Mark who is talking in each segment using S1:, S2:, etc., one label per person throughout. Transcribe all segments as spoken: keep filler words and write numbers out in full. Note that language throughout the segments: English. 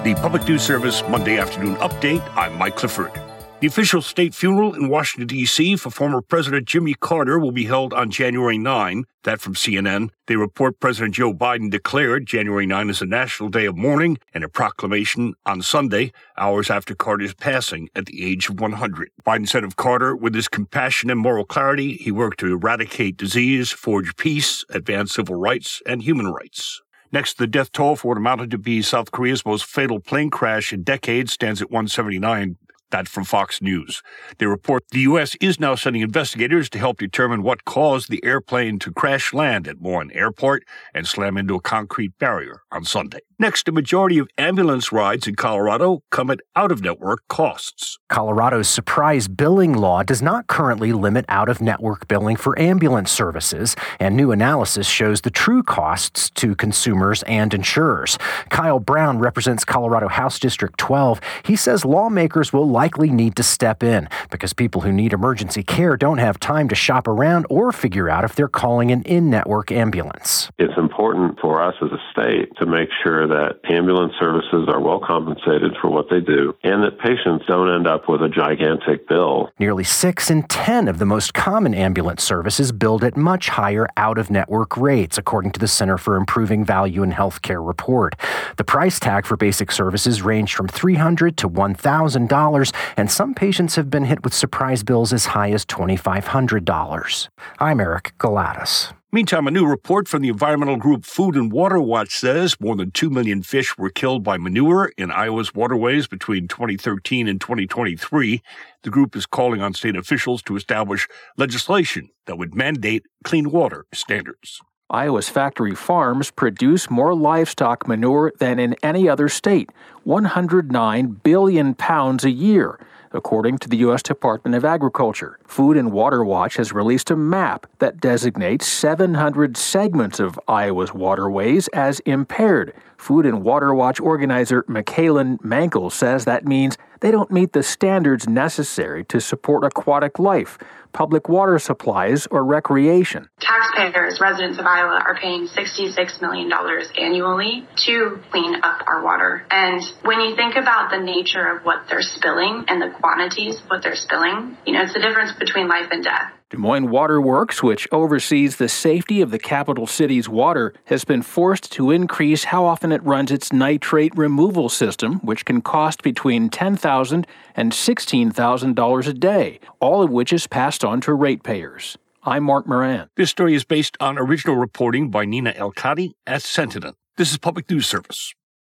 S1: The Public News Service Monday afternoon update. I'm Mike Clifford. The official state funeral in Washington, D C for former President Jimmy Carter will be held on January ninth. That from C N N. They report President Joe Biden declared January ninth as a national day of mourning and a proclamation on Sunday, hours after Carter's passing at the age of one hundred. Biden said of Carter, with his compassion and moral clarity, he worked to eradicate disease, forge peace, advance civil rights and human rights. Next, the death toll for what amounted to be South Korea's most fatal plane crash in decades stands at one hundred seventy-nine. That from Fox News. They report the U S is now sending investigators to help determine what caused the airplane to crash land at Morin Airport and slam into a concrete barrier on Sunday. Next, a majority of ambulance rides in Colorado come at out-of-network costs.
S2: Colorado's surprise billing law does not currently limit out-of-network billing for ambulance services, and new analysis shows the true costs to consumers and insurers. Kyle Brown represents Colorado House District twelve. He says lawmakers will likely need to step in because people who need emergency care don't have time to shop around or figure out if they're calling an in-network ambulance.
S3: It's important for us as a state to make sure that ambulance services are well compensated for what they do and that patients don't end up with a gigantic bill.
S2: Nearly six in ten of the most common ambulance services billed at much higher out-of-network rates, according to the Center for Improving Value in Healthcare report. The price tag for basic services ranged from three hundred dollars to one thousand dollars, and some patients have been hit with surprise bills as high as two thousand five hundred dollars. I'm Eric Galatas.
S1: Meantime, a new report from the environmental group Food and Water Watch says more than two million fish were killed by manure in Iowa's waterways between twenty thirteen and twenty twenty-three. The group is calling on state officials to establish legislation that would mandate clean water standards.
S4: Iowa's factory farms produce more livestock manure than in any other state, one hundred nine billion pounds a year, according to the U S Department of Agriculture. Food and Water Watch has released a map that designates seven hundred segments of Iowa's waterways as impaired. Food and Water Watch organizer Michaelan Mankel says that means they don't meet the standards necessary to support aquatic life, public water supplies, or recreation.
S5: Taxpayers, residents of Iowa, are paying sixty-six million dollars annually to clean up our water. And when you think about the nature of what they're spilling and the quantities of what they're spilling, you know, it's the difference between life and death.
S4: Des Moines Water Works, which oversees the safety of the capital city's water, has been forced to increase how often it runs its nitrate removal system, which can cost between ten thousand dollars and sixteen thousand dollars a day, all of which is passed on to ratepayers. I'm Mark Moran.
S1: This story is based on original reporting by Nina El-Kadi at Sentinel. This is Public News Service.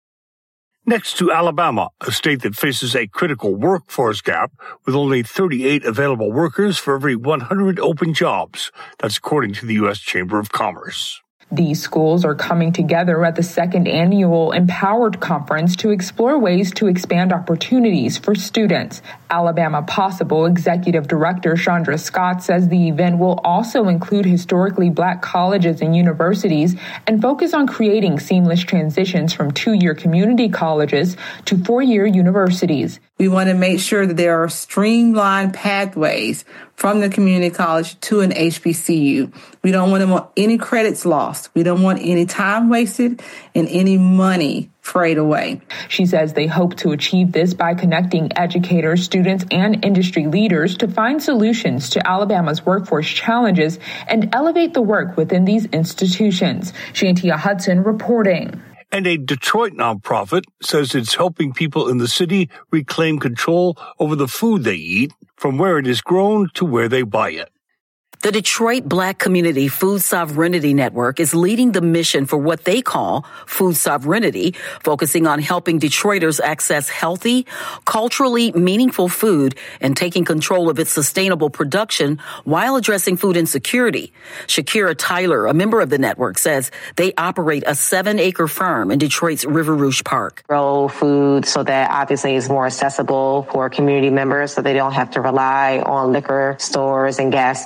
S1: Next to Alabama, a state that faces a critical workforce gap with only thirty-eight available workers for every one hundred open jobs. That's according to the U S Chamber of Commerce.
S6: These schools are coming together at the second annual Empowered Conference to explore ways to expand opportunities for students. Alabama Possible Executive Director Chandra Scott says the event will also include historically black colleges and universities and focus on creating seamless transitions from two-year community colleges to four-year universities.
S7: We want to make sure that there are streamlined pathways from the community college to an H B C U. We don't want to want any credits lost. We don't want any time wasted and any money frayed away.
S6: She says they hope to achieve this by connecting educators, students, and industry leaders to find solutions to Alabama's workforce challenges and elevate the work within these institutions. Shantia Hudson reporting.
S1: And a Detroit nonprofit says it's helping people in the city reclaim control over the food they eat, from where it is grown to where they buy it.
S8: The Detroit Black Community Food Sovereignty Network is leading the mission for what they call food sovereignty, focusing on helping Detroiters access healthy, culturally meaningful food and taking control of its sustainable production while addressing food insecurity. Shakira Tyler, a member of the network, says they operate a seven-acre farm in Detroit's River Rouge Park.
S9: Grow food so that obviously it's more accessible for community members so they don't have to rely on liquor stores and gas stations.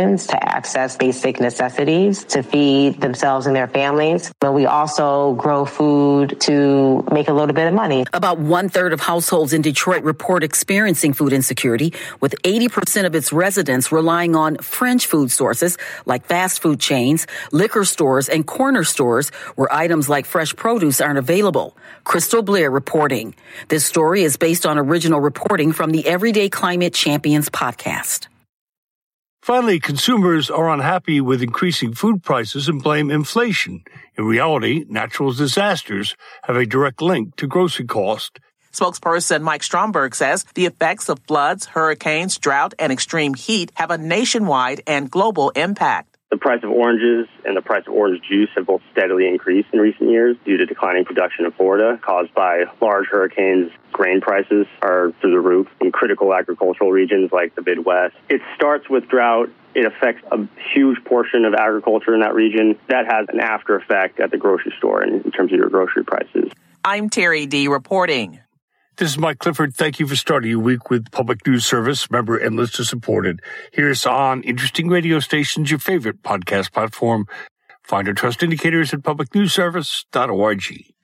S9: citizens to access basic necessities to feed themselves and their families. But we also grow food to make a little bit of money.
S8: About one third of households in Detroit report experiencing food insecurity, with eighty percent of its residents relying on fringe food sources like fast food chains, liquor stores, and corner stores where items like fresh produce aren't available. Crystal Blair reporting. This story is based on original reporting from the Everyday Climate Champions podcast.
S1: Finally, consumers are unhappy with increasing food prices and blame inflation. In reality, natural disasters have a direct link to grocery cost.
S10: Spokesperson Mike Stromberg says the effects of floods, hurricanes, drought, and extreme heat have a nationwide and global impact.
S11: The price of oranges and the price of orange juice have both steadily increased in recent years due to declining production in Florida caused by large hurricanes. Grain prices are through the roof in critical agricultural regions like the Midwest. It starts with drought. It affects a huge portion of agriculture in that region. That has an after effect at the grocery store in, in terms of your grocery prices.
S10: I'm Terry D. reporting.
S1: This is Mike Clifford. Thank you for starting your week with Public News Service, member and listener supported. Here's on interesting radio stations, your favorite podcast platform. Find our trust indicators at public news service dot org.